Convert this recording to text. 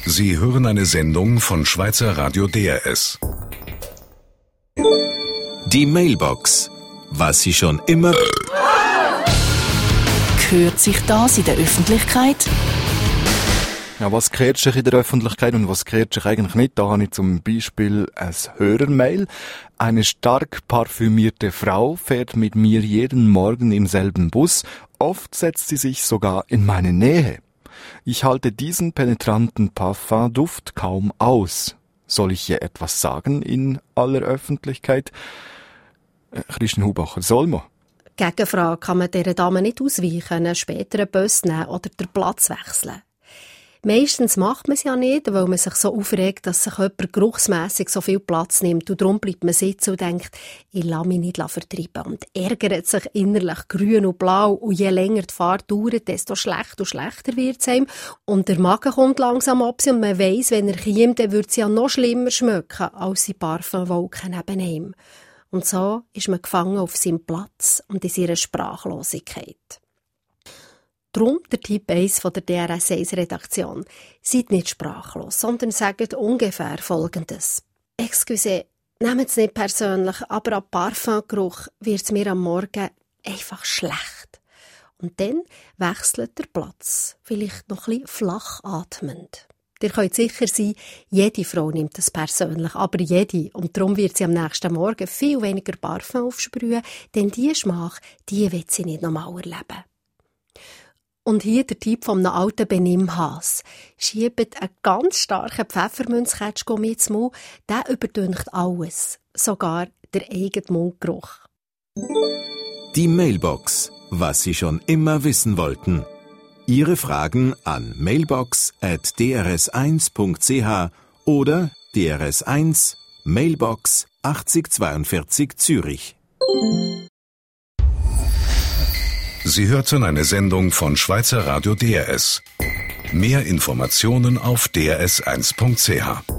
Sie hören eine Sendung von Schweizer Radio DRS. Die Mailbox. Was Sie schon immer... Hört sich das in der Öffentlichkeit? Ja, was gehört sich in der Öffentlichkeit und was gehört sich eigentlich nicht? Da habe ich zum Beispiel ein Hörermail. Eine stark parfümierte Frau fährt mit mir jeden Morgen im selben Bus. Oft setzt sie sich sogar in meine Nähe. Ich halte diesen penetranten Parfumduft kaum aus. Soll ich ihr etwas sagen in aller Öffentlichkeit? Christian Hubacher, soll man? Gegenfrage: Kann man dieser Dame nicht ausweichen, einen späteren Bus nehmen oder den Platz wechseln? Meistens macht man es ja nicht, weil man sich so aufregt, dass sich jemand geruchsmässig so viel Platz nimmt. Und darum bleibt man sitzen und denkt, ich lasse mich nicht vertreiben. Und ärgert sich innerlich grün und blau. Und je länger die Fahrt dauert, desto schlechter und schlechter wird es ihm. Und der Magen kommt langsam ab und man weiss, wenn er kommt, dann würde es ja noch schlimmer schmecken als die Parfumwolken neben ihm. Und so ist man gefangen auf seinem Platz und in seiner Sprachlosigkeit. Darum der Tipp 1 von der DRS1-Redaktion. Seid nicht sprachlos, sondern sagt ungefähr Folgendes. Excuse, nehmt es nicht persönlich, aber ab Parfumgeruch wird es mir am Morgen einfach schlecht. Und dann wechselt der Platz, vielleicht noch ein bisschen flach atmend. Ihr könnt sicher sein, jede Frau nimmt das persönlich, aber jede. Und darum wird sie am nächsten Morgen viel weniger Parfum aufsprühen, denn diese Schmach, die will sie nicht nochmal erleben. Und hier der Tipp von einem alten Benimmhas. Schiebt einen ganz starken Pfefferminzketschgummi ins Mund, der überdünkt alles, sogar der eigene Mundgeruch. Die Mailbox. Was Sie schon immer wissen wollten. Ihre Fragen an mailbox@drs1.ch oder DRS1 Mailbox 8042 Zürich. Sie hörten eine Sendung von Schweizer Radio DRS. Mehr Informationen auf drs1.ch.